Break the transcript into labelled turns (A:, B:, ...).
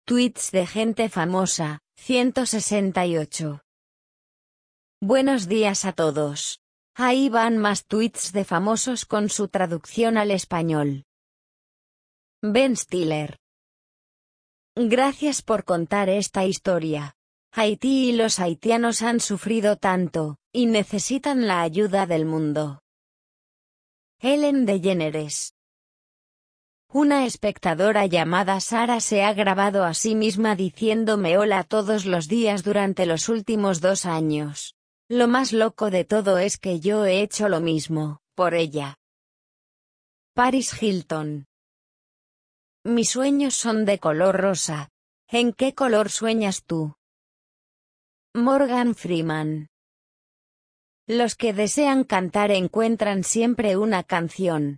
A: Tweets de gente famosa, 168. Buenos días a todos. Ahí van más tweets de famosos con su traducción al español. Ben Stiller. Gracias por contar esta historia. Haití y los haitianos han sufrido tanto, y necesitan la ayuda del mundo. Ellen DeGeneres. Una espectadora llamada Sara se ha grabado a sí misma diciéndome hola todos los días durante los últimos 2 años. Lo más loco de todo es que yo he hecho lo mismo, por ella. Paris Hilton. Mis sueños son de color rosa. ¿En qué color sueñas tú? Morgan Freeman. Los que desean cantar encuentran siempre una canción.